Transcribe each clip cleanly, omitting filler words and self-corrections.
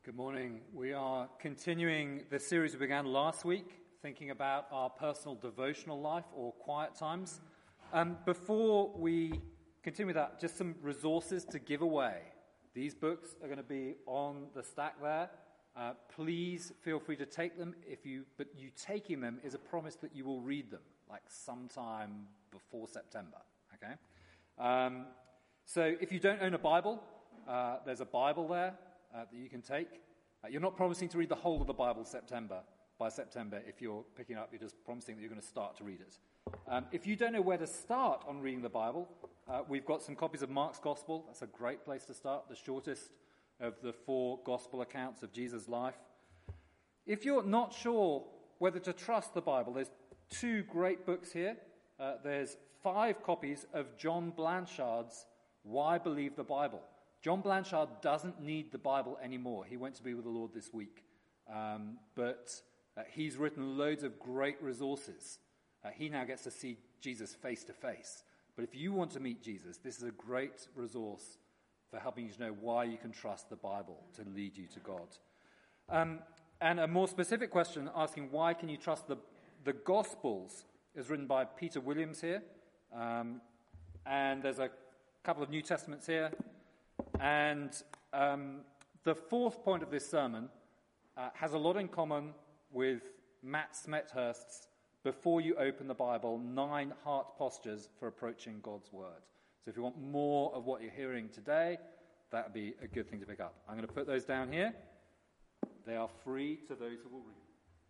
Good morning. We are continuing the series we began last week, thinking about our personal devotional life or quiet times. Before we continue with that, just some resources to give away. These books are going to be on the stack there. Please feel free to take them. But you taking them is a promise that you will read them, like sometime before September. Okay. So if you don't own a Bible, there's a Bible there that you can take. You're not promising to read the whole of the Bible by September. If you're picking up, you're just promising that you're going to start to read it. If you don't know where to start on reading the Bible, we've got some copies of Mark's Gospel. That's a great place to start, the shortest of the 4 Gospel accounts of Jesus' life. If you're not sure whether to trust the Bible, there's 2 great books here. There's 5 copies of John Blanchard's Why Believe the Bible. John Blanchard doesn't need the Bible anymore. He went to be with the Lord this week. But he's written loads of great resources. He now gets to see Jesus face to face. But if you want to meet Jesus, this is a great resource for helping you to know why you can trust the Bible to lead you to God. And a more specific question asking why can you trust the Gospels is written by Peter Williams here. And there's a couple of New Testaments here. And the 4th point of this sermon has a lot in common with Matt Smethurst's Before You Open the Bible, 9 Heart Postures for Approaching God's Word. So if you want more of what you're hearing today, that would be a good thing to pick up. I'm going to put those down here. They are free to those who will read.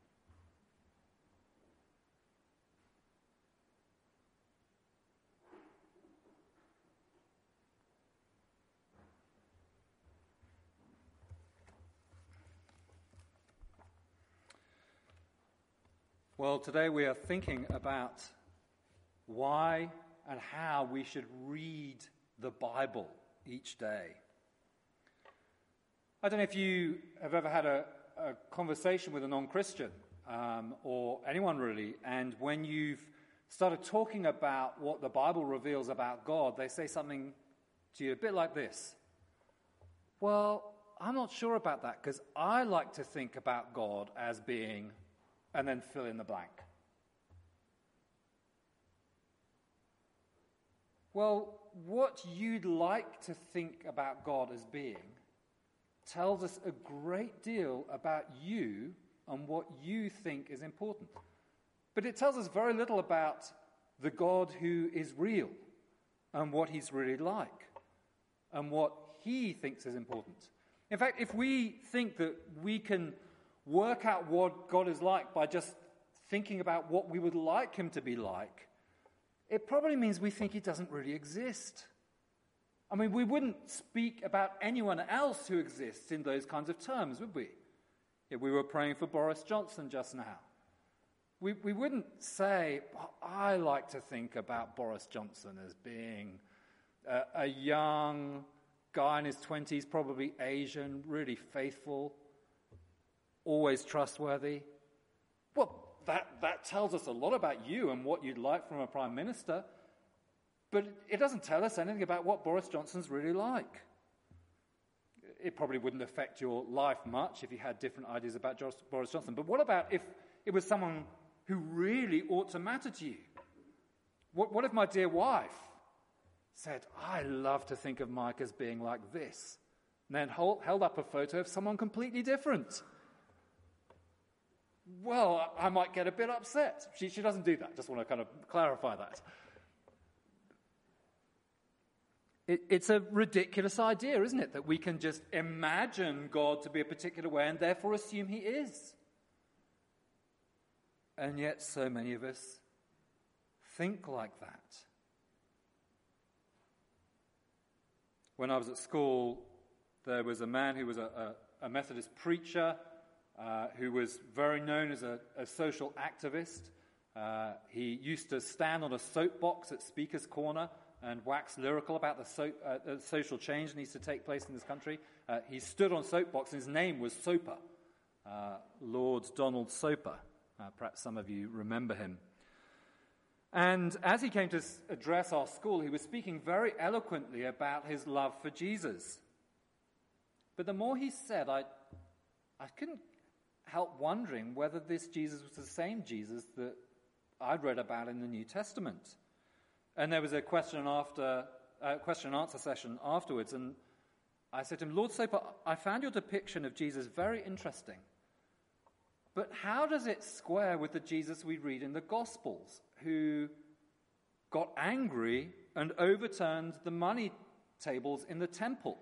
Well, today we are thinking about why and how we should read the Bible each day. I don't know if you have ever had a conversation with a non-Christian or anyone really, and when you've started talking about what the Bible reveals about God, they say something to you a bit like this. Well, I'm not sure about that because I like to think about God as being... and then fill in the blank. Well, what you'd like to think about God as being tells us a great deal about you and what you think is important. But it tells us very little about the God who is real and what he's really like and what he thinks is important. In fact, if we think that we can work out what God is like by just thinking about what we would like him to be like, it probably means we think he doesn't really exist. I mean, we wouldn't speak about anyone else who exists in those kinds of terms, would we? If we were praying for Boris Johnson just now, we wouldn't say, well, I like to think about Boris Johnson as being a young guy in his 20s, probably Asian, really faithful, always trustworthy. Well, that tells us a lot about you and what you'd like from a prime minister, but it doesn't tell us anything about what Boris Johnson's really like. It probably wouldn't affect your life much if you had different ideas about Boris Johnson. But what about if it was someone who really ought to matter to you? What if my dear wife said, I love to think of Mike as being like this, and then held up a photo of someone completely different? Well, I might get a bit upset. She doesn't do that. Just want to kind of clarify that. It's a ridiculous idea, isn't it? That we can just imagine God to be a particular way and therefore assume he is. And yet so many of us think like that. When I was at school, there was a man who was a Methodist preacher who was very known as a social activist. He used to stand on a soapbox at Speaker's Corner and wax lyrical about the social change that needs to take place in this country. He stood on soapbox and his name was Soper, Lord Donald Soper. Perhaps some of you remember him. And as he came to address our school, he was speaking very eloquently about his love for Jesus. But the more he said, I couldn't help wondering whether this Jesus was the same Jesus that I'd read about in the New Testament. And there was a question and answer session afterwards, and I said to him, Lord Soper, I found your depiction of Jesus very interesting. But how does it square with the Jesus we read in the Gospels, who got angry and overturned the money tables in the temple?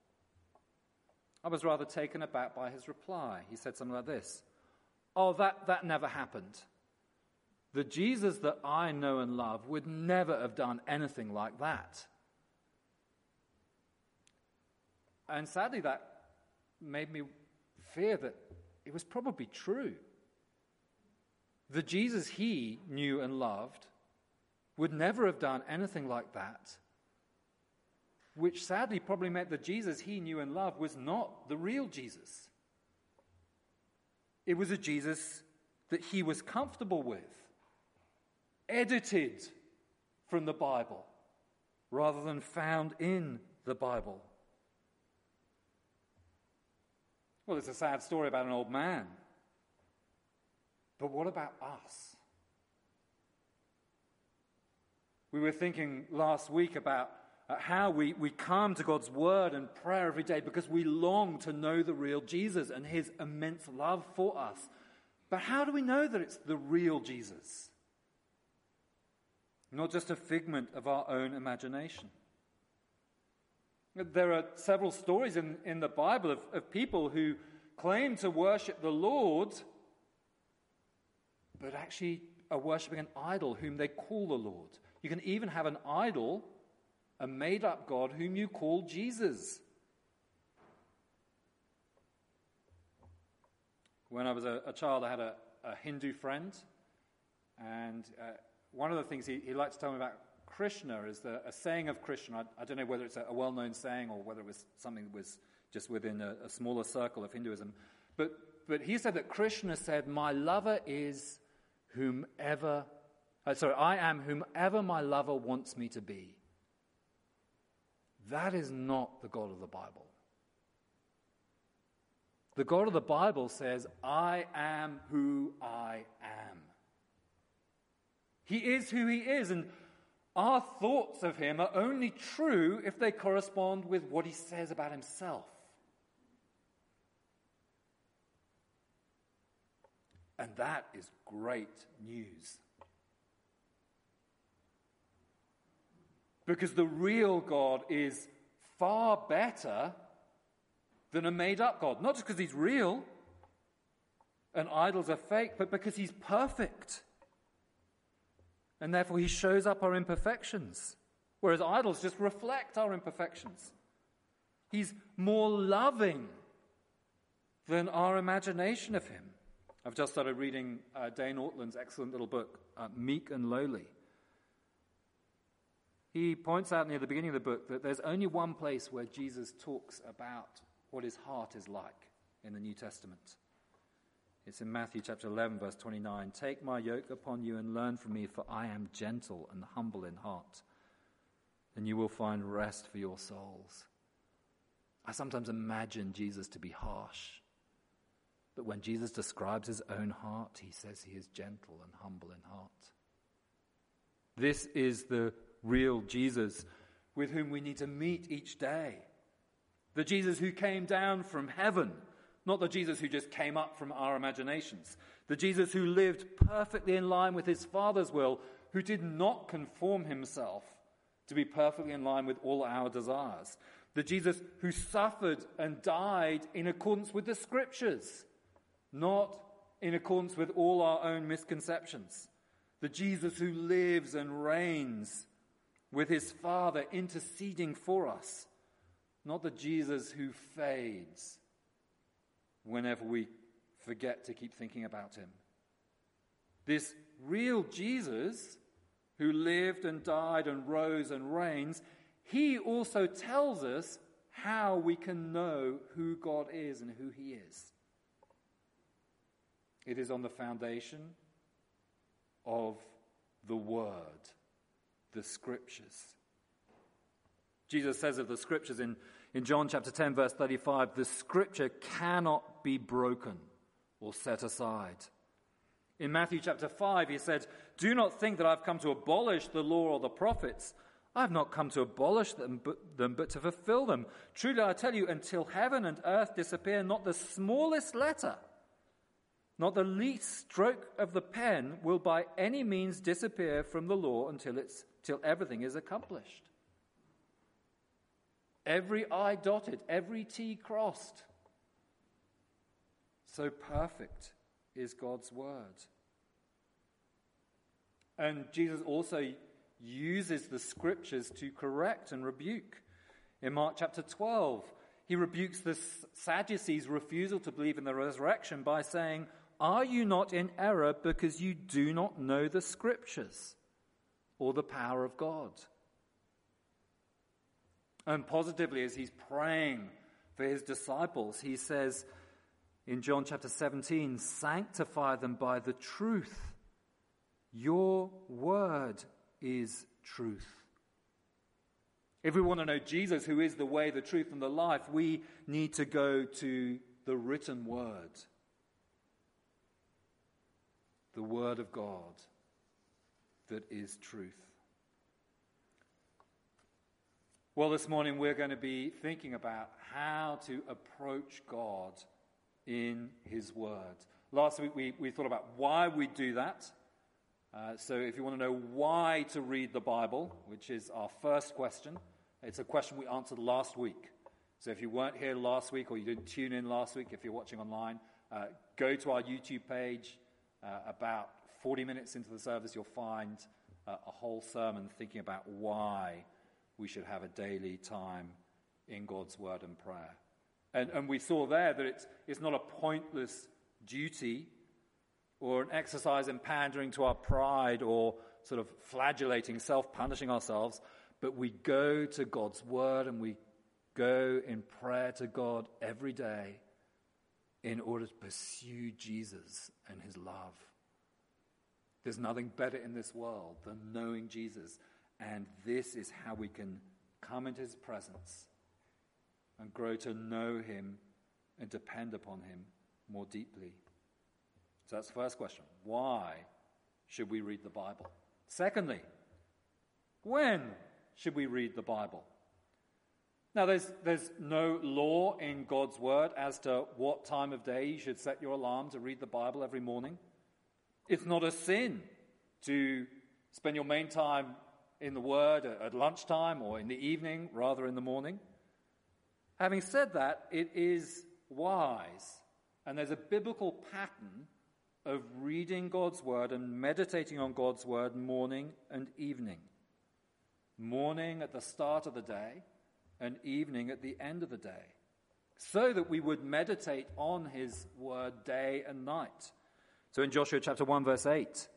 I was rather taken aback by his reply. He said something like this: "Oh, that never happened. The Jesus that I know and love would never have done anything like that." And sadly, that made me fear that it was probably true. The Jesus he knew and loved would never have done anything like that, which sadly probably meant the Jesus he knew and loved was not the real Jesus. It was a Jesus that he was comfortable with, edited from the Bible rather than found in the Bible. Well, it's a sad story about an old man. But what about us? We were thinking last week about how we come to God's word and prayer every day because we long to know the real Jesus and his immense love for us. But how do we know that it's the real Jesus? Not just a figment of our own imagination. There are several stories in the Bible of people who claim to worship the Lord, but actually are worshipping an idol whom they call the Lord. You can even have an idol, a made-up God, whom you call Jesus. When I was a child, I had a Hindu friend, and one of the things he liked to tell me about Krishna is a saying of Krishna. I don't know whether it's a well-known saying or whether it was something that was just within a smaller circle of Hinduism. But he said that Krishna said, I am whomever my lover wants me to be. That is not the God of the Bible. The God of the Bible says, I am who I am. He is who he is, and our thoughts of him are only true if they correspond with what he says about himself. And that is great news. Because the real God is far better than a made-up God. Not just because he's real and idols are fake, but because he's perfect. And therefore he shows up our imperfections, whereas idols just reflect our imperfections. He's more loving than our imagination of him. I've just started reading Dane Ortland's excellent little book, Meek and Lowly. He points out near the beginning of the book that there's only one place where Jesus talks about what his heart is like in the New Testament. It's in Matthew chapter 11, verse 29. Take my yoke upon you and learn from me, for I am gentle and humble in heart, and you will find rest for your souls. I sometimes imagine Jesus to be harsh, but when Jesus describes his own heart, he says he is gentle and humble in heart. This is the real Jesus with whom we need to meet each day. The Jesus who came down from heaven, not the Jesus who just came up from our imaginations. The Jesus who lived perfectly in line with his Father's will, who did not conform himself to be perfectly in line with all our desires. The Jesus who suffered and died in accordance with the Scriptures, not in accordance with all our own misconceptions. The Jesus who lives and reigns with his Father interceding for us, not the Jesus who fades whenever we forget to keep thinking about him. This real Jesus who lived and died and rose and reigns, he also tells us how we can know who God is and who he is. It is on the foundation of the Word, the Scriptures. Jesus says of the Scriptures in In John chapter 10, verse 35, the scripture cannot be broken or set aside. In Matthew chapter 5, he said, do not think that I've come to abolish the law or the prophets. I have not come to abolish them, but to fulfill them. Truly, I tell you, until heaven and earth disappear, not the smallest letter, not the least stroke of the pen will by any means disappear from the law until everything is accomplished. Every I dotted, every T crossed. So perfect is God's word. And Jesus also uses the scriptures to correct and rebuke. In Mark chapter 12, he rebukes the Sadducees' refusal to believe in the resurrection by saying, are you not in error because you do not know the scriptures or the power of God? And positively, as he's praying for his disciples, he says in John chapter 17, sanctify them by the truth. Your word is truth. If we want to know Jesus, who is the way, the truth, and the life, we need to go to the written word. The word of God that is truth. Well, this morning we're going to be thinking about how to approach God in his word. Last week we thought about why we do that. So if you want to know why to read the Bible, which is our first question, it's a question we answered last week. So if you weren't here last week or you didn't tune in last week, if you're watching online, go to our YouTube page. About 40 minutes into the service, you'll find a whole sermon thinking about why we should have a daily time in God's word and prayer. And we saw there that it's not a pointless duty or an exercise in pandering to our pride or sort of flagellating, self-punishing ourselves, but we go to God's word and we go in prayer to God every day in order to pursue Jesus and his love. There's nothing better in this world than knowing Jesus, and this is how we can come into his presence and grow to know him and depend upon him more deeply. So that's the first question. Why should we read the Bible? Secondly, when should we read the Bible? Now, there's no law in God's word as to what time of day you should set your alarm to read the Bible every morning. It's not a sin to spend your main time in the word at lunchtime or in the evening rather in the morning. Having said that, it is wise, and there's a biblical pattern of reading God's word and meditating on God's word morning and evening. Morning at the start of the day, and evening at the end of the day, so that we would meditate on his word day and night. So in Joshua chapter 1 verse 8,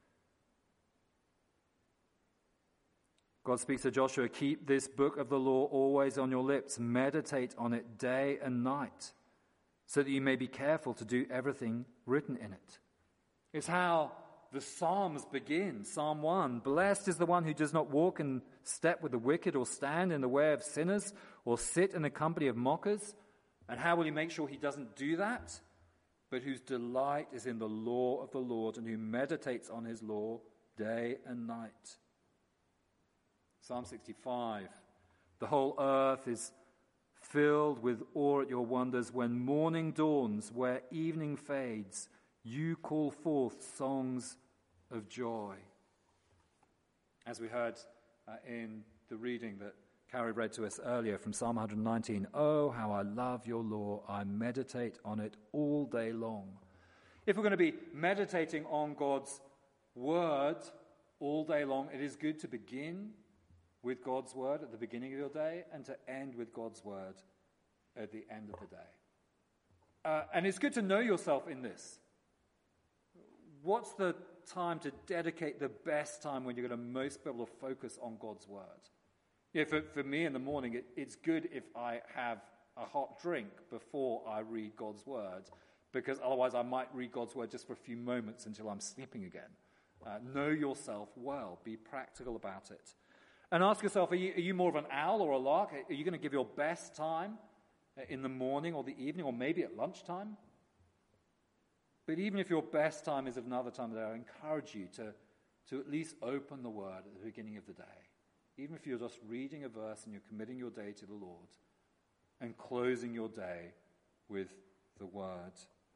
God speaks to Joshua, keep this book of the law always on your lips, meditate on it day and night, so that you may be careful to do everything written in it. It's how the Psalms begin. Psalm 1, blessed is the one who does not walk in step with the wicked or stand in the way of sinners or sit in the company of mockers. And how will he make sure he doesn't do that? But whose delight is in the law of the Lord and who meditates on his law day and night. Psalm 65, the whole earth is filled with awe at your wonders. When morning dawns, where evening fades, you call forth songs of joy. As we heard in the reading that Carrie read to us earlier from Psalm 119, oh, how I love your law. I meditate on it all day long. If we're going to be meditating on God's word all day long, it is good to begin with God's word at the beginning of your day and to end with God's word at the end of the day. And it's good to know yourself in this. What's the time to dedicate the best time when you're going to most be able to focus on God's word? Yeah, for me in the morning, it's good if I have a hot drink before I read God's word, because otherwise I might read God's word just for a few moments until I'm sleeping again. Know yourself well. Be practical about it. And ask yourself, are you more of an owl or a lark? Are you going to give your best time in the morning or the evening or maybe at lunchtime? But even if your best time is at another time of the day, I encourage you to at least open the Word at the beginning of the day. Even if you're just reading a verse and you're committing your day to the Lord and closing your day with the Word.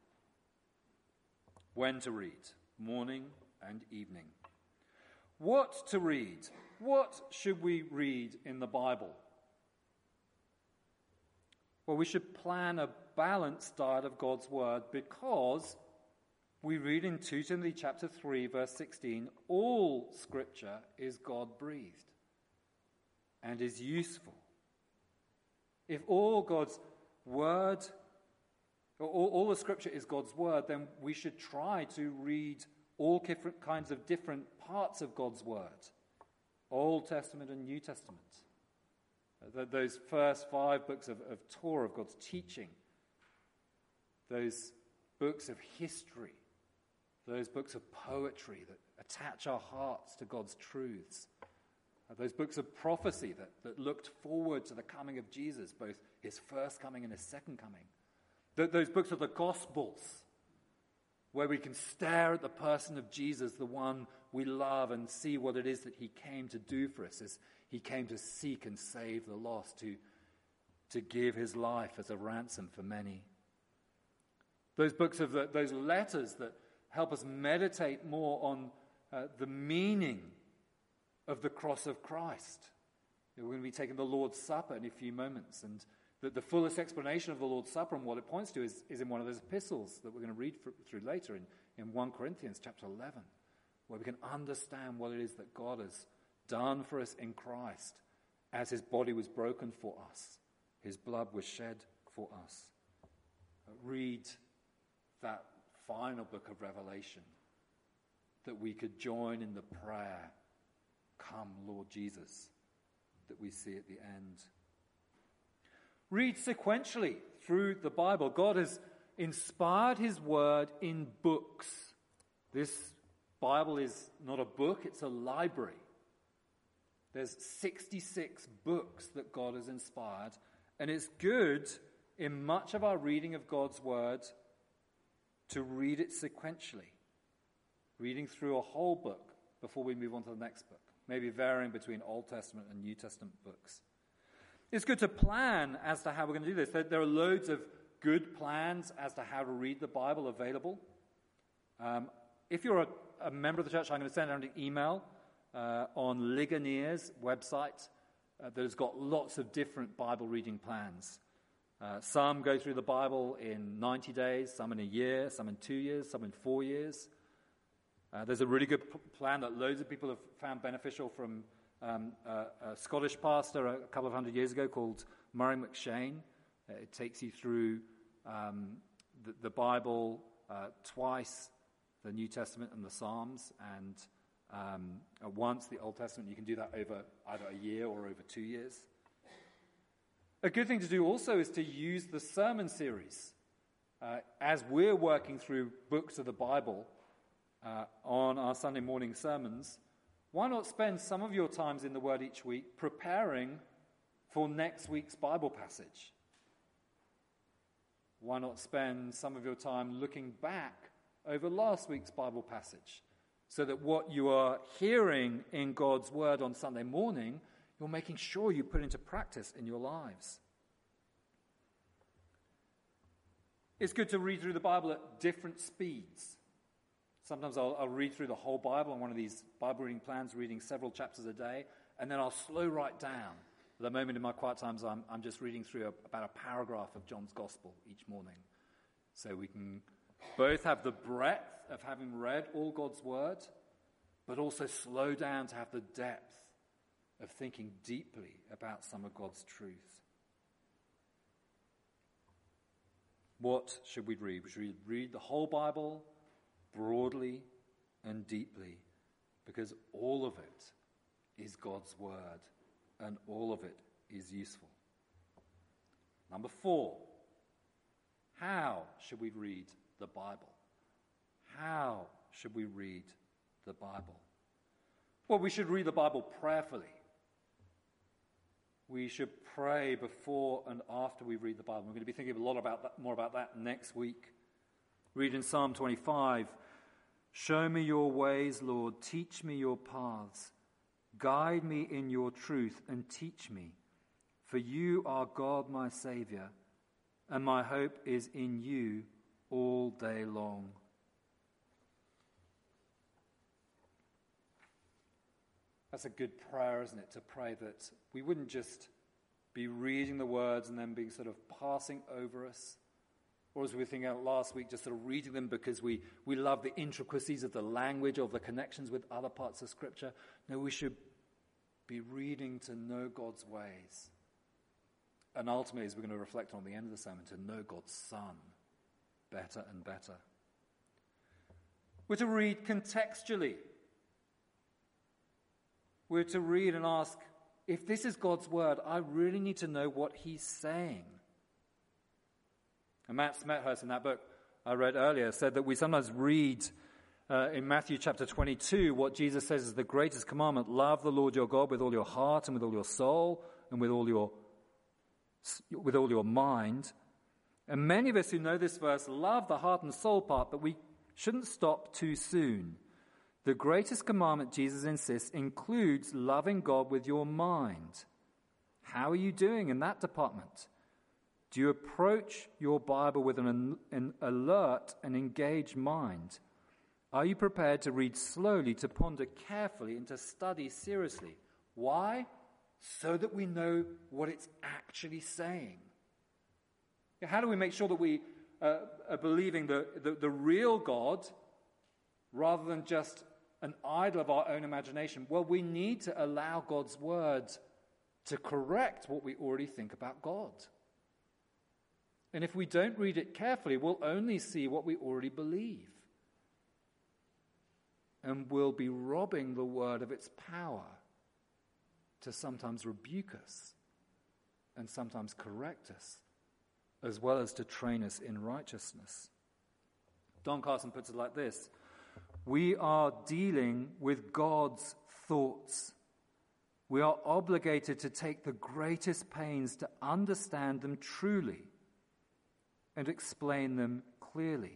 When to read, morning and evening. What to read? What should we read in the Bible? Well, we should plan a balanced diet of God's Word because we read in 2 Timothy chapter 3, verse 16, all Scripture is God-breathed and is useful. If all God's Word, or all the Scripture is God's Word, then we should try to read all different kinds of different parts of God's Word, Old Testament and New Testament. Those first 5 books of Torah, of God's teaching, those books of history, those books of poetry that attach our hearts to God's truths, those books of prophecy that looked forward to the coming of Jesus, both his first coming and his second coming, those books of the Gospels, where we can stare at the person of Jesus, the one we love, and see what it is that he came to do for us, as he came to seek and save the lost, to give his life as a ransom for many. Those books of those letters that help us meditate more on the meaning of the cross of Christ. We're going to be taking the Lord's Supper in a few moments, and the fullest explanation of the Lord's Supper and what it points to is in one of those epistles that we're going to read through later in 1 Corinthians chapter 11, where we can understand what it is that God has done for us in Christ as his body was broken for us, his blood was shed for us. Read that final book of Revelation, that we could join in the prayer, "Come, Lord Jesus," that we see at the end. Read sequentially through the Bible. God has inspired his word in books. This Bible is not a book, it's a library. There's 66 books that God has inspired, and it's good in much of our reading of God's word to read it sequentially, reading through a whole book before we move on to the next book, maybe varying between Old Testament and New Testament books. It's good to plan as to how we're going to do this. There are loads of good plans as to how to read the Bible available. If you're a member of the church, I'm going to send out an email on Ligonier's website that has got lots of different Bible reading plans. Some go through the Bible in 90 days, some in a year, some in 2 years, some in 4 years. There's a really good plan that loads of people have found beneficial from a Scottish pastor a couple of hundred years ago called Murray McShane. It takes you through the Bible twice, the New Testament and the Psalms, and once the Old Testament. You can do that over either a year or over 2 years. A good thing to do also is to use the sermon series. As we're working through books of the Bible on our Sunday morning sermons, why not spend some of your times in the Word each week preparing for next week's Bible passage? Why not spend some of your time looking back over last week's Bible passage so that what you are hearing in God's Word on Sunday morning, you're making sure you put into practice in your lives? It's good to read through the Bible at different speeds. Sometimes I'll read through the whole Bible on one of these Bible reading plans, reading several chapters a day, and then I'll slow right down. At the moment in my quiet times, I'm just reading through about a paragraph of John's Gospel each morning. So we can both have the breadth of having read all God's Word, but also slow down to have the depth of thinking deeply about some of God's truth. What should we read? We should read the whole Bible broadly and deeply, because all of it is God's word and all of it is useful. Number 4, how should we read the Bible? How should we read the Bible? Well, we should read the Bible prayerfully. we should pray before and after we read the Bible. We're going to be thinking a lot more about that next week. Read in Psalm 25, "Show me your ways, Lord, teach me your paths. Guide me in your truth and teach me. For you are God, my Savior, and my hope is in you all day long." That's a good prayer, isn't it? To pray that we wouldn't just be reading the words and then being sort of passing over us. Or as we were thinking out last week, just sort of reading them because we love the intricacies of the language, of the connections with other parts of Scripture. No, we should be reading to know God's ways. And ultimately, as we're going to reflect on the end of the sermon, to know God's Son better and better. We're to read contextually. We're to read and ask, if this is God's word, I really need to know what he's saying. And Matt Smethurst, in that book I read earlier, said that we sometimes read in Matthew chapter 22 what Jesus says is the greatest commandment: love the Lord your God with all your heart and with all your soul and with all your mind. And many of us who know this verse love the heart and soul part, but we shouldn't stop too soon. The greatest commandment, Jesus insists, includes loving God with your mind. How are you doing in that department? Do you approach your Bible with an alert and engaged mind? Are you prepared to read slowly, to ponder carefully, and to study seriously? Why? So that we know what it's actually saying. How do we make sure that we are believing the real God rather than just an idol of our own imagination? Well, we need to allow God's word to correct what we already think about God. And if we don't read it carefully, we'll only see what we already believe. And we'll be robbing the word of its power to sometimes rebuke us and sometimes correct us, as well as to train us in righteousness. Don Carson puts it like this: we are dealing with God's thoughts. We are obligated to take the greatest pains to understand them truly and explain them clearly.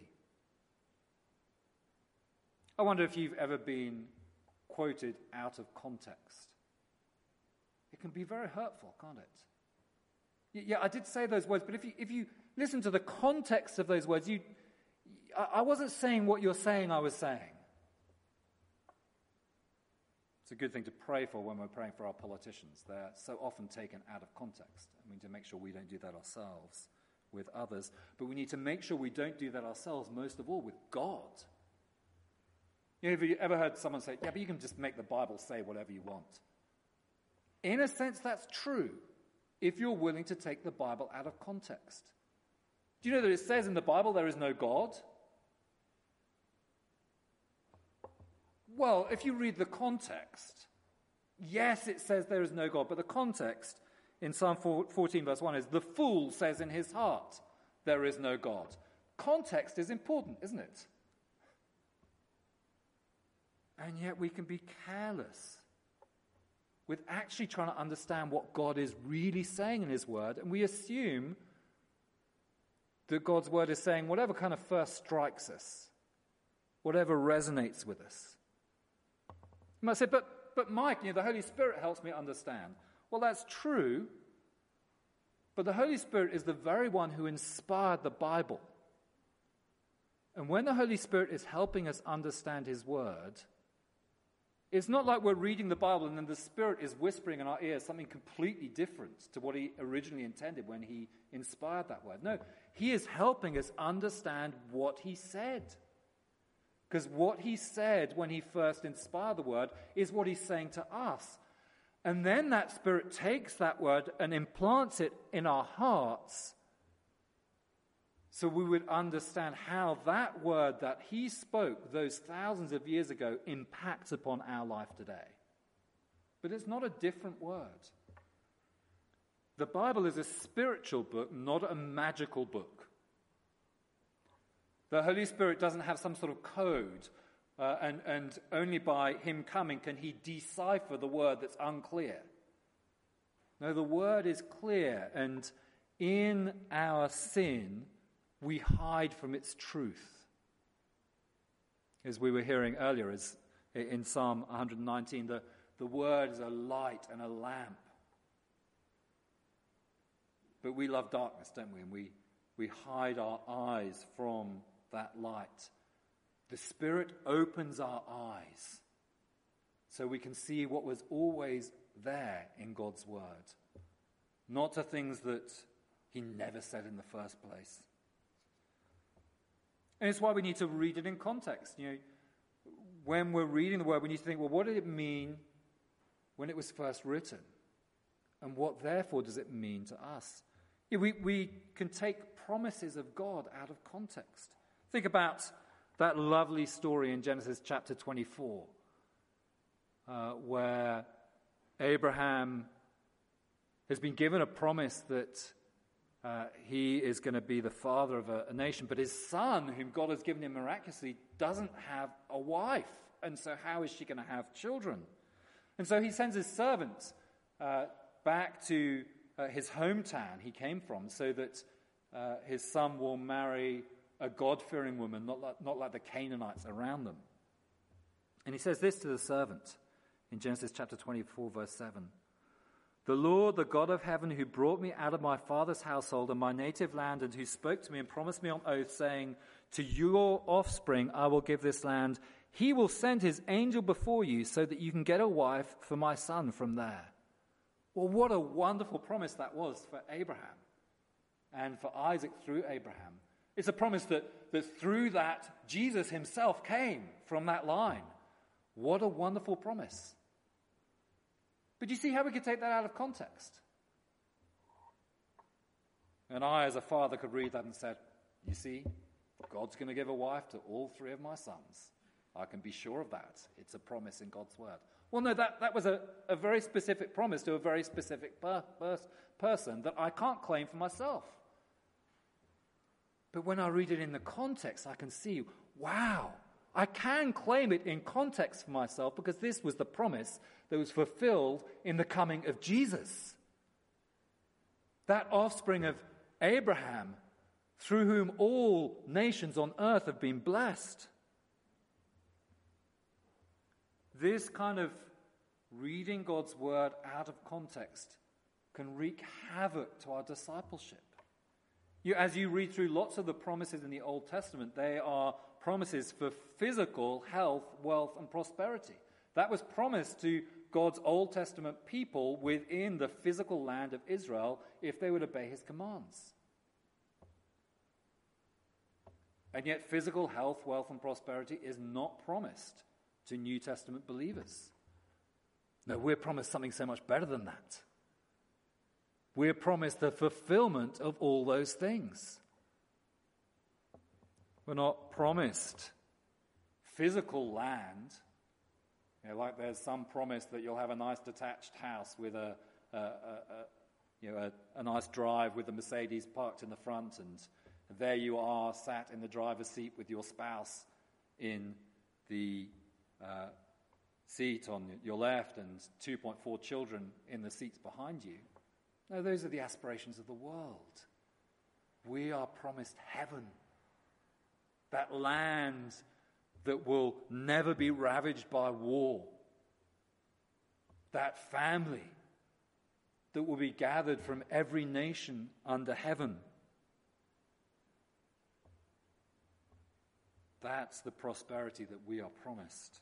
I wonder if you've ever been quoted out of context. It can be very hurtful, can't it? Yeah, I did say those words, but if you listen to the context of those words, I wasn't saying what you're saying I was saying. It's a good thing to pray for when we're praying for our politicians. They're so often taken out of context. And we need to make sure we don't do that ourselves with others. But we need to make sure we don't do that ourselves, most of all, with God. Have you ever heard someone say, yeah, but you can just make the Bible say whatever you want? In a sense, that's true, if you're willing to take the Bible out of context. Do you know that it says in the Bible there is no God? Well, if you read the context, yes, it says there is no God, but the context in Psalm 14 verse 1 is, the fool says in his heart, there is no God. Context is important, isn't it? And yet we can be careless with actually trying to understand what God is really saying in his word, and we assume that God's word is saying whatever kind of first strikes us, whatever resonates with us. You might say, but Mike, the Holy Spirit helps me understand. Well, that's true, but the Holy Spirit is the very one who inspired the Bible. And when the Holy Spirit is helping us understand his word, it's not like we're reading the Bible and then the Spirit is whispering in our ears something completely different to what he originally intended when he inspired that word. No, he is helping us understand what he said. Because what he said when he first inspired the word is what he's saying to us. And then that Spirit takes that word and implants it in our hearts so we would understand how that word that he spoke those thousands of years ago impacts upon our life today. But it's not a different word. The Bible is a spiritual book, not a magical book. The Holy Spirit doesn't have some sort of code, and only by him coming can he decipher the word that's unclear. No, the word is clear, and in our sin, we hide from its truth. As we were hearing earlier, as in Psalm 119, the word is a light and a lamp. But we love darkness, don't we? And we hide our eyes from that light. The Spirit opens our eyes so we can see what was always there in God's word, not to things that he never said in the first place. And it's why we need to read it in context. When we're reading the word, we need to think, well, what did it mean when it was first written? And what, therefore, does it mean to us? We can take promises of God out of context. Think about that lovely story in Genesis chapter 24, where Abraham has been given a promise that he is going to be the father of a nation, but his son, whom God has given him miraculously, doesn't have a wife. And so how is she going to have children? And so he sends his servant back to his hometown he came from, so that his son will marry a God-fearing woman, not like the Canaanites around them. And he says this to the servant in Genesis chapter 24, verse 7. The Lord, the God of heaven, who brought me out of my father's household and my native land, and who spoke to me and promised me on oath, saying, to your offspring I will give this land, he will send his angel before you so that you can get a wife for my son from there. Well, what a wonderful promise that was for Abraham and for Isaac through Abraham. It's a promise that through that, Jesus himself came from that line. What a wonderful promise. But you see how we could take that out of context? And I, as a father, could read that and said, you see, God's going to give a wife to all three of my sons. I can be sure of that. It's a promise in God's word. Well, no, that was a very specific promise to a very specific person that I can't claim for myself. But when I read it in the context, I can see, wow, I can claim it in context for myself because this was the promise that was fulfilled in the coming of Jesus. That offspring of Abraham, through whom all nations on earth have been blessed. This kind of reading God's word out of context can wreak havoc to our discipleship. As you read through lots of the promises in the Old Testament, they are promises for physical health, wealth, and prosperity. That was promised to God's Old Testament people within the physical land of Israel if they would obey his commands. And yet physical health, wealth, and prosperity is not promised to New Testament believers. No, we're promised something so much better than that. We're promised the fulfillment of all those things. We're not promised physical land, like there's some promise that you'll have a nice detached house with a nice drive with the Mercedes parked in the front, and there you are sat in the driver's seat with your spouse in the seat on your left and 2.4 children in the seats behind you. No, those are the aspirations of the world. We are promised heaven, that land that will never be ravaged by war, that family that will be gathered from every nation under heaven. That's the prosperity that we are promised.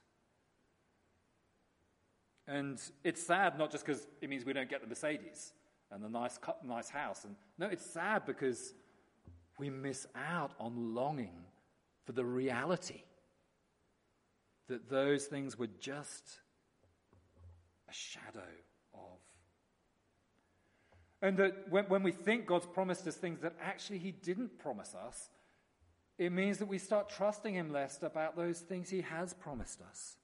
And it's sad not just because it means we don't get the Mercedes and the nice house. And no, it's sad because we miss out on longing for the reality that those things were just a shadow of. And that when we think God's promised us things that actually he didn't promise us, it means that we start trusting him less about those things he has promised us.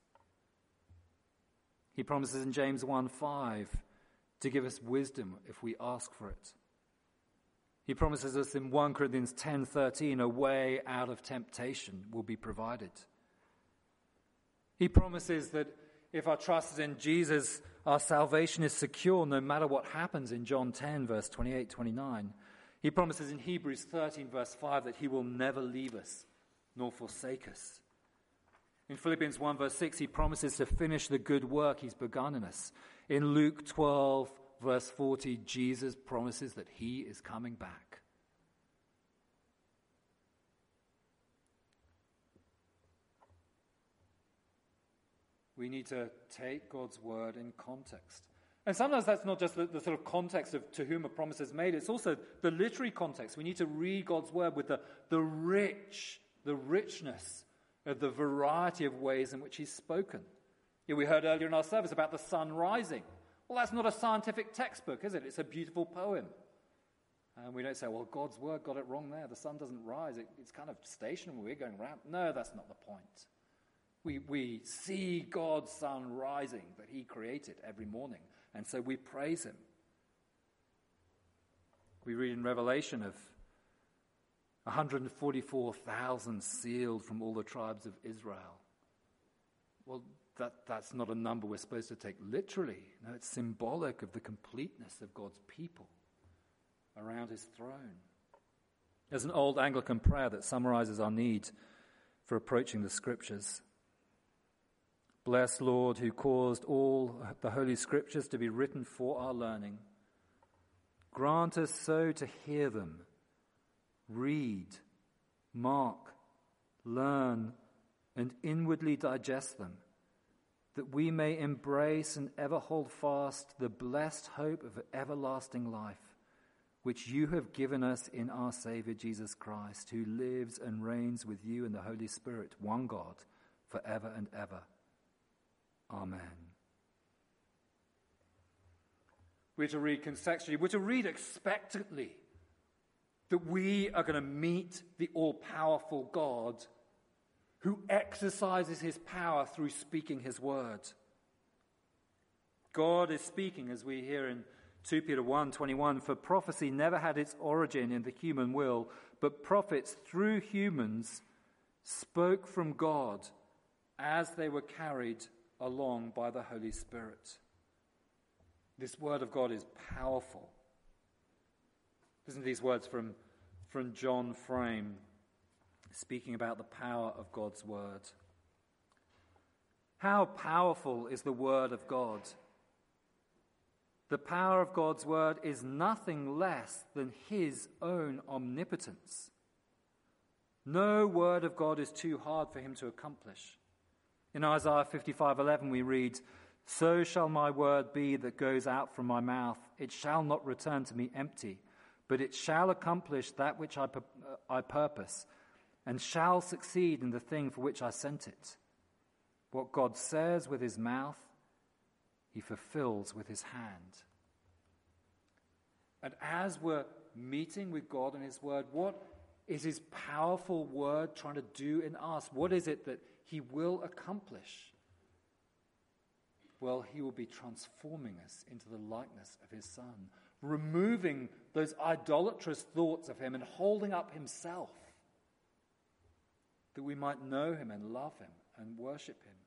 He promises in James 1:5 to give us wisdom if we ask for it. He promises us in 1 Corinthians 10:13 a way out of temptation will be provided. He promises that If our trust is in Jesus, our salvation is secure no matter what happens in John 10, verse 28-29. He promises in Hebrews 13, verse 5, that he will never leave us nor forsake us. In Philippians 1, verse 6, he promises to finish the good work he's begun in us. In Luke 12, verse 40, Jesus promises that he is coming back. We need to take God's word in context. And sometimes that's not just the sort of context of to whom a promise is made, it's also the literary context. We need to read God's word with the richness of the variety of ways in which he's spoken. Yeah, we heard earlier in our service about the sun rising. Well, that's not a scientific textbook, is it? It's a beautiful poem. And we don't say, well, God's word got it wrong there. The sun doesn't rise. It's kind of stationary. We're going around. No, that's not the point. We see God's sun rising that he created every morning, and so we praise him. We read in Revelation of 144,000 sealed from all the tribes of Israel. Well, that's not a number we're supposed to take literally. No, it's symbolic of the completeness of God's people around his throne. There's an old Anglican prayer that summarizes our need for approaching the scriptures. Bless, Lord, who caused all the Holy Scriptures to be written for our learning. Grant us so to hear them, read, mark, learn, and inwardly digest them, that we may embrace and ever hold fast the blessed hope of everlasting life, which you have given us in our Saviour Jesus Christ, who lives and reigns with you in the Holy Spirit, one God, forever and ever. Amen. We're to read contextually. We're to read expectantly that we are going to meet the all-powerful God who exercises his power through speaking his word. God is speaking, as we hear in 2 Peter 1:21, for prophecy never had its origin in the human will, but prophets through humans spoke from God as they were carried along by the Holy Spirit. This word of God is powerful. Listen to these words from John Frame, speaking about the power of God's word. How powerful is the word of God? The power of God's word is nothing less than his own omnipotence. No word of God is too hard for him to accomplish. In Isaiah 55:11 we read, "So shall my word be that goes out from my mouth. It shall not return to me empty, but it shall accomplish that which I purpose, and shall succeed in the thing for which I sent it." What God says with his mouth, he fulfills with his hand. And as we're meeting with God and his word, what is his powerful word trying to do in us? What is it that he will accomplish? Well, he will be transforming us into the likeness of his Son, removing those idolatrous thoughts of him and holding up himself, that we might know him and love him and worship him.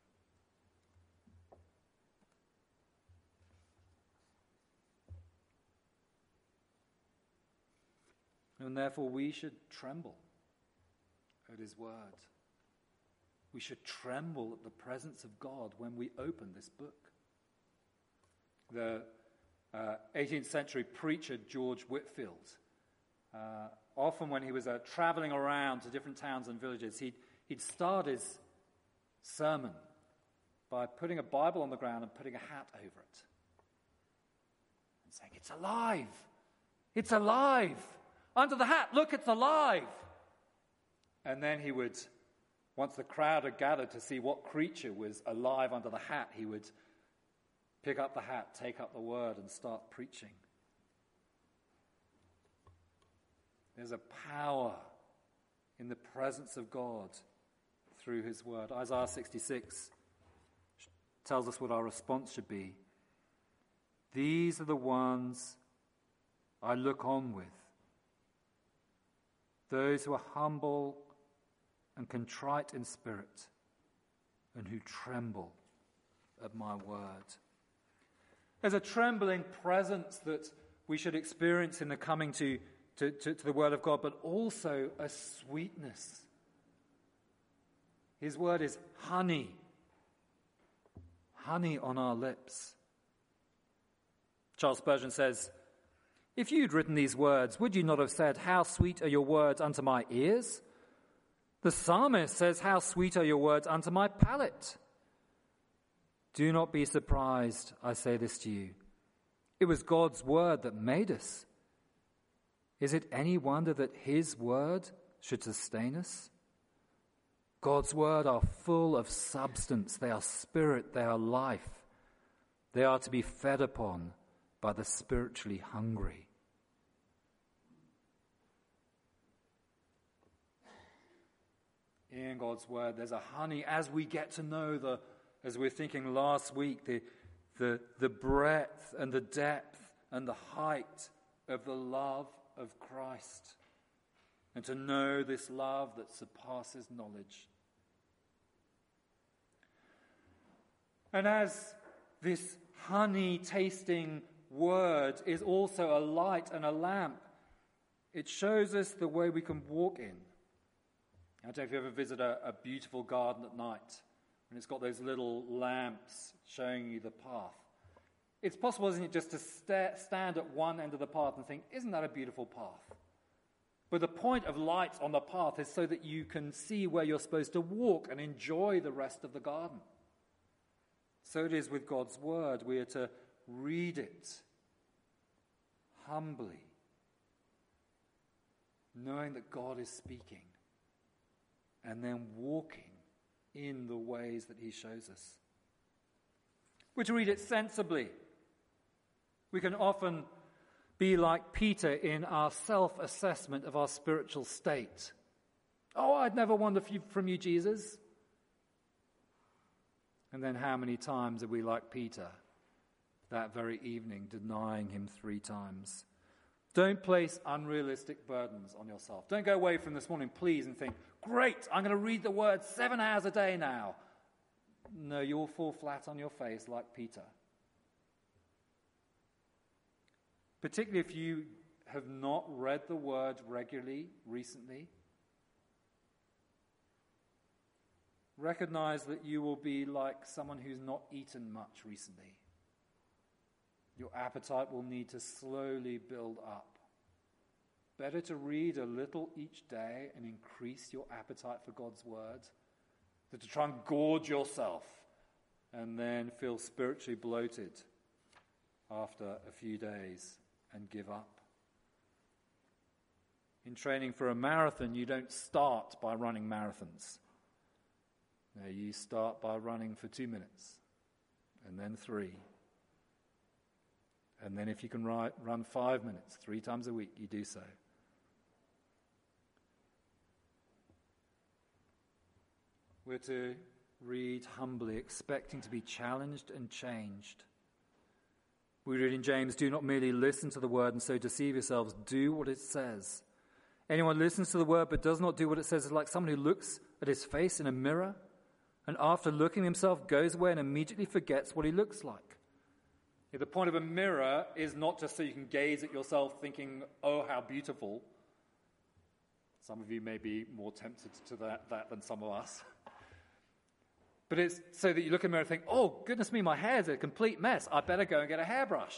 And therefore we should tremble at his word. We should tremble at the presence of God when we open this book. The 18th century preacher George Whitefield, often when he was traveling around to different towns and villages, he'd start his sermon by putting a Bible on the ground and putting a hat over it and saying, "It's alive! It's alive! Under the hat, look, it's alive!" And then he would, once the crowd had gathered to see what creature was alive under the hat, he would pick up the hat, take up the word, and start preaching. There's a power in the presence of God through his word. Isaiah 66 tells us what our response should be. These are the ones I look on with, those who are humble and contrite in spirit, and who tremble of my word. There's a trembling presence that we should experience in the coming to the word of God, but also a sweetness. His word is honey on our lips. Charles Spurgeon says, "If you'd written these words, would you not have said, 'How sweet are your words unto my ears?' The psalmist says, 'How sweet are your words unto my palate?' Do not be surprised, I say this to you. It was God's word that made us. Is it any wonder that his word should sustain us? God's word are full of substance. They are spirit, they are life. They are to be fed upon by the spiritually hungry." In God's word, there's a honey as we get to know as we were thinking last week, the breadth and the depth and the height of the love of Christ. And to know this love that surpasses knowledge. And as this honey-tasting word is also a light and a lamp, it shows us the way we can walk in. I don't know if you ever visit a beautiful garden at night, and it's got those little lamps showing you the path. It's possible, isn't it, just to stand at one end of the path and think, isn't that a beautiful path? But the point of lights on the path is so that you can see where you're supposed to walk and enjoy the rest of the garden. So it is with God's word. We are to read it humbly, knowing that God is speaking, and then walking in the ways that he shows us. We're to read it sensibly. We can often be like Peter in our self-assessment of our spiritual state. Oh, I'd never wander from you, Jesus. And then how many times are we like Peter that very evening, denying him 3 times? Don't place unrealistic burdens on yourself. Don't go away from this morning, please, and think, great, I'm going to read the word 7 hours a day now. No, you'll fall flat on your face like Peter. Particularly if you have not read the word regularly recently. Recognize that you will be like someone who's not eaten much recently. Your appetite will need to slowly build up. Better to read a little each day and increase your appetite for God's word than to try and gorge yourself and then feel spiritually bloated after a few days and give up. In training for a marathon, you don't start by running marathons. No, you start by running for 2 minutes, and then 3. And then if you can run 5 minutes, 3 times a week, you do so. We're to read humbly, expecting to be challenged and changed. We read in James, do not merely listen to the word and so deceive yourselves. Do what it says. Anyone listens to the word but does not do what it says is like someone who looks at his face in a mirror and after looking at himself goes away and immediately forgets what he looks like. The point of a mirror is not just so you can gaze at yourself thinking, oh, how beautiful. Some of you may be more tempted to that than some of us. But it's so that you look in the mirror and think, oh, goodness me, my hair's a complete mess. I better go and get a hairbrush.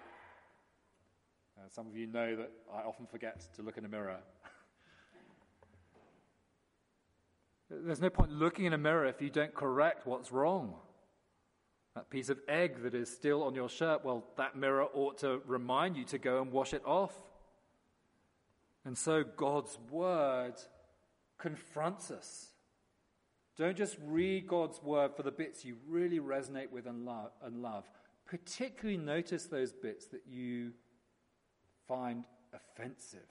Some of you know that I often forget to look in a mirror. There's no point looking in a mirror if you don't correct what's wrong. That piece of egg that is still on your shirt, well, that mirror ought to remind you to go and wash it off. And so God's word confronts us. Don't just read God's word for the bits you really resonate with and love. Particularly notice those bits that you find offensive.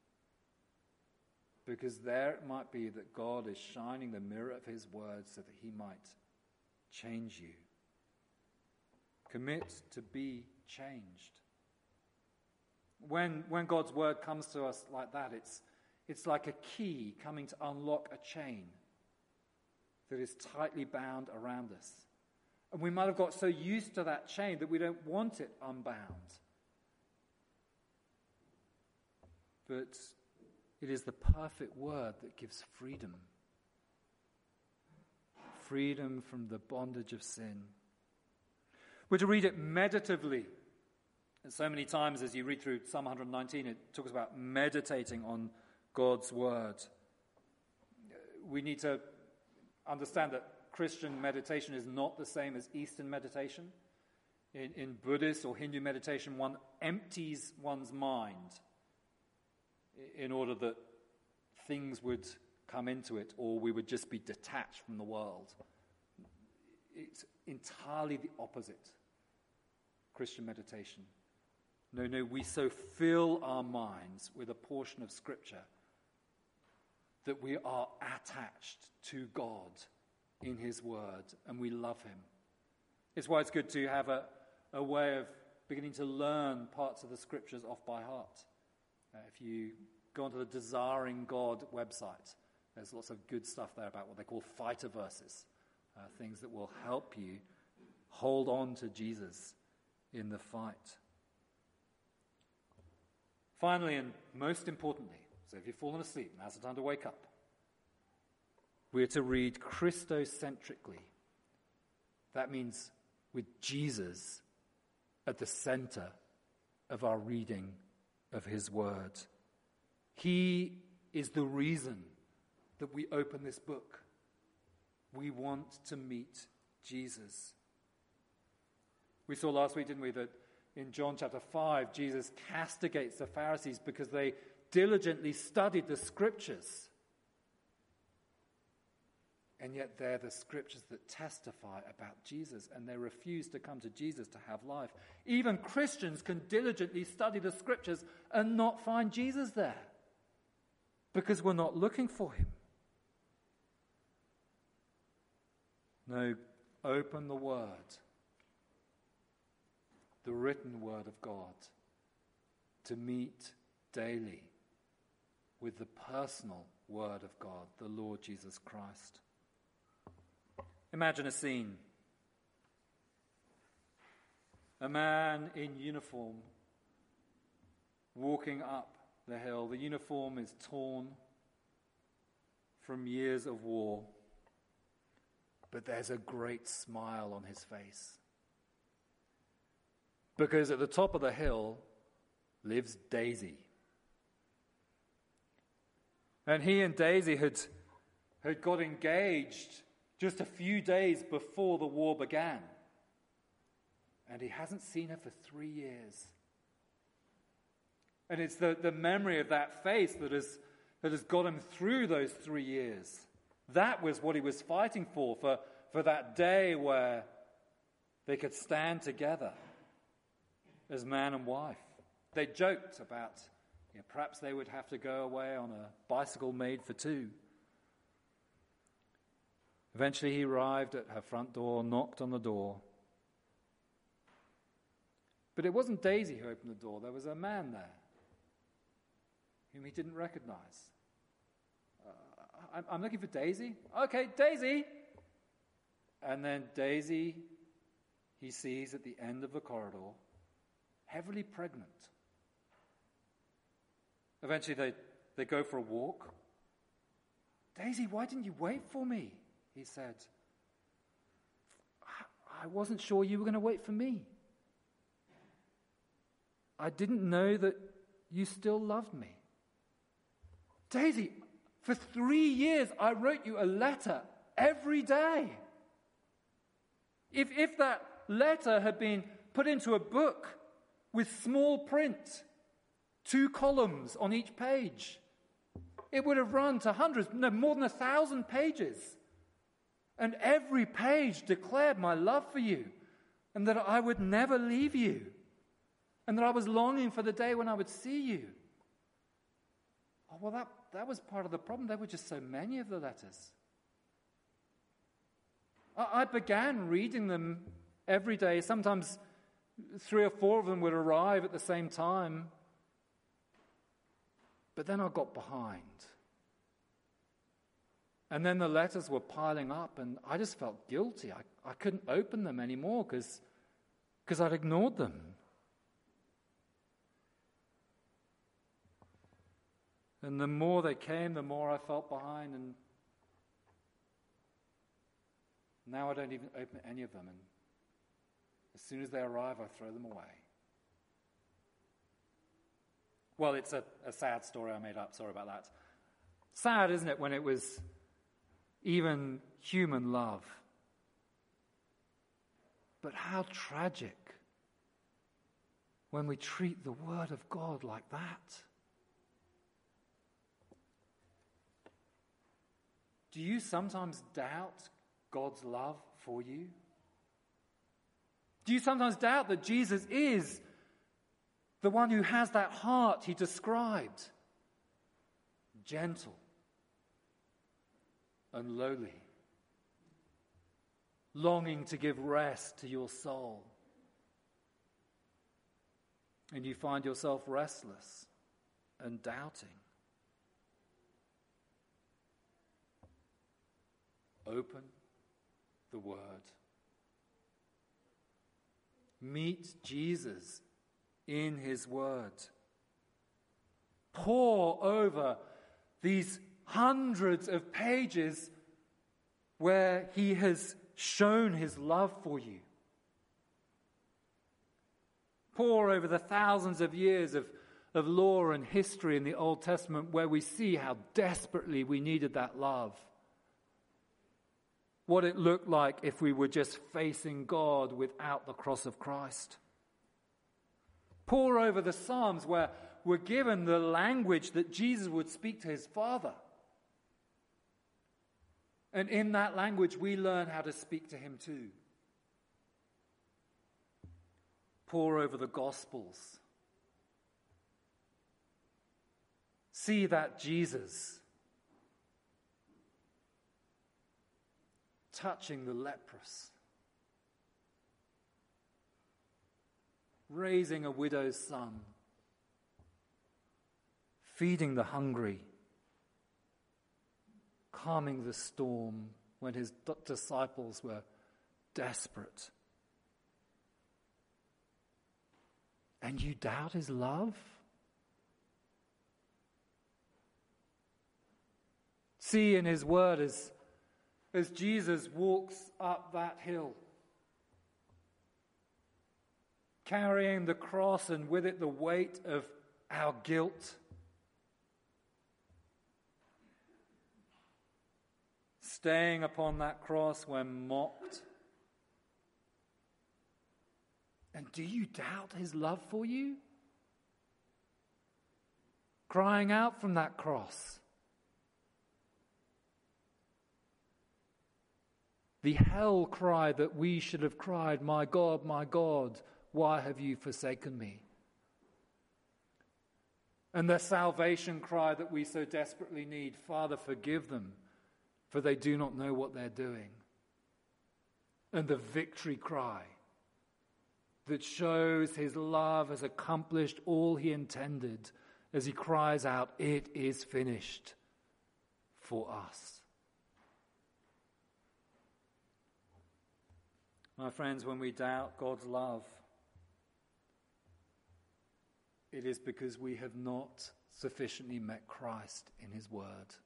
Because there it might be that God is shining the mirror of his word so that he might change you. Commit to be changed. When God's word comes to us like that, it's like a key coming to unlock a chain that is tightly bound around us. And we might have got so used to that chain that we don't want it unbound. But it is the perfect word that gives freedom. Freedom from the bondage of sin. We're to read it meditatively. And so many times as you read through Psalm 119, it talks about meditating on God's word. We need to understand that Christian meditation is not the same as Eastern meditation. In Buddhist or Hindu meditation, one empties one's mind in order that things would come into it, or we would just be detached from the world. It's entirely the opposite, Christian meditation. No, we so fill our minds with a portion of Scripture that we are attached to God in his word, and we love him. It's why it's good to have a way of beginning to learn parts of the Scriptures off by heart. If you go onto the Desiring God website, there's lots of good stuff there about what they call fighter verses, things that will help you hold on to Jesus in the fight. Finally, and most importantly, so if you've fallen asleep, now's the time to wake up. We're to read Christocentrically. That means with Jesus at the center of our reading of his word. He is the reason that we open this book. We want to meet Jesus. We saw last week, didn't we, that in John chapter 5, Jesus castigates the Pharisees because they diligently studied the Scriptures. And yet they're the Scriptures that testify about Jesus, and they refuse to come to Jesus to have life. Even Christians can diligently study the Scriptures and not find Jesus there because we're not looking for him. No, open the Word, the written Word of God, to meet daily with the personal Word of God, the Lord Jesus Christ. Imagine a scene. A man in uniform walking up the hill. The uniform is torn from years of war, but there's a great smile on his face. Because at the top of the hill lives Daisy. And he and Daisy had got engaged just a few days before the war began. And he hasn't seen her for 3 years. And it's the memory of that face that has got him through those 3 years. That was what he was fighting for that day where they could stand together as man and wife. They joked about, perhaps they would have to go away on a bicycle made for two. Eventually he arrived at her front door, knocked on the door. But it wasn't Daisy who opened the door. There was a man there whom he didn't recognize. I'm looking for Daisy. Okay, Daisy. And then Daisy, he sees at the end of the corridor, heavily pregnant. Eventually they go for a walk. Daisy, why didn't you wait for me? He said. I wasn't sure you were going to wait for me. I didn't know that you still loved me. Daisy, for 3 years I wrote you a letter every day. If that letter had been put into a book with small print, 2 columns on each page, it would have run to more than 1,000 pages. And every page declared my love for you, and that I would never leave you, and that I was longing for the day when I would see you. Oh, well, that was part of the problem. There were just so many of the letters. I began reading them every day. Sometimes 3 or 4 of them would arrive at the same time. But then I got behind. And then the letters were piling up, and I just felt guilty. I couldn't open them anymore because I'd ignored them. And the more they came, the more I felt behind, and now I don't even open any of them, and as soon as they arrive, I throw them away. Well, it's a sad story I made up, sorry about that. Sad, isn't it, when it was even human love? But how tragic when we treat the Word of God like that. Do you sometimes doubt God's love for you? Do you sometimes doubt that Jesus is the one who has that heart he described? Gentle and lowly, longing to give rest to your soul. And you find yourself restless and doubting. Open the Word. Meet Jesus in His Word. Pore over these hundreds of pages where He has shown His love for you. Pore over the thousands of years of law and history in the Old Testament where we see how desperately we needed that love. What it looked like if we were just facing God without the cross of Christ. Pore over the Psalms where we're given the language that Jesus would speak to His Father. And in that language we learn how to speak to Him too. Pore over the Gospels. See that Jesus touching the leprous, raising a widow's son, feeding the hungry, calming the storm when His disciples were desperate. And you doubt His love? See in His Word as Jesus walks up that hill, carrying the cross and with it the weight of our guilt, staying upon that cross when mocked. And do you doubt His love for you? Crying out from that cross. The hell cry that we should have cried, my God, why have you forsaken me? And the salvation cry that we so desperately need, Father, forgive them, for they do not know what they're doing. And the victory cry that shows His love has accomplished all He intended as He cries out, it is finished for us. My friends, when we doubt God's love, it is because we have not sufficiently met Christ in His Word.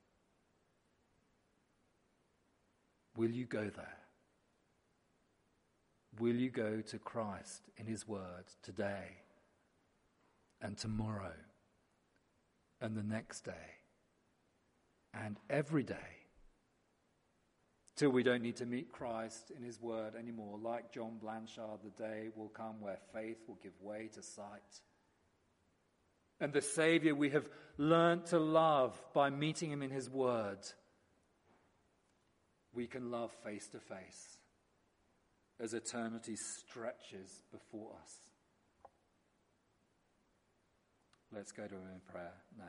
Will you go there? Will you go to Christ in His Word today and tomorrow and the next day and every day till we don't need to meet Christ in His Word anymore? Like John Blanchard, the day will come where faith will give way to sight. And the Savior we have learnt to love by meeting Him in His Word, we can love face to face as eternity stretches before us. Let's go to Him in prayer now.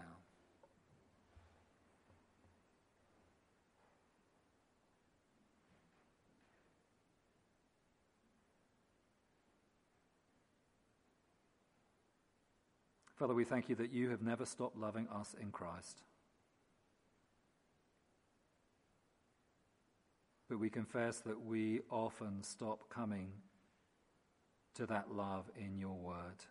Father, we thank You that You have never stopped loving us in Christ. but we confess that we often stop coming to that love in your word.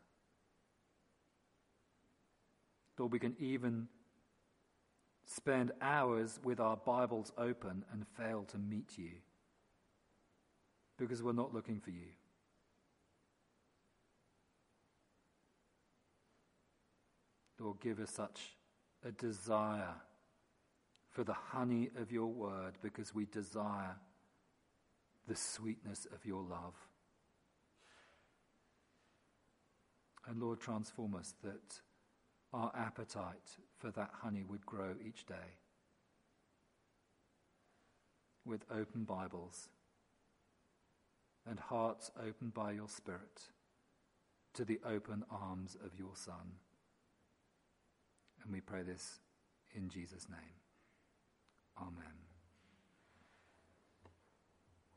Lord, we can even spend hours with our Bibles open and fail to meet you because we're not looking for you. Lord, give us such a desire for the honey of your word because we desire the sweetness of your love. And Lord, transform us that our appetite for that honey would grow each day with open Bibles and hearts opened by your Spirit to the open arms of your Son. And we pray this in Jesus' name. Amen.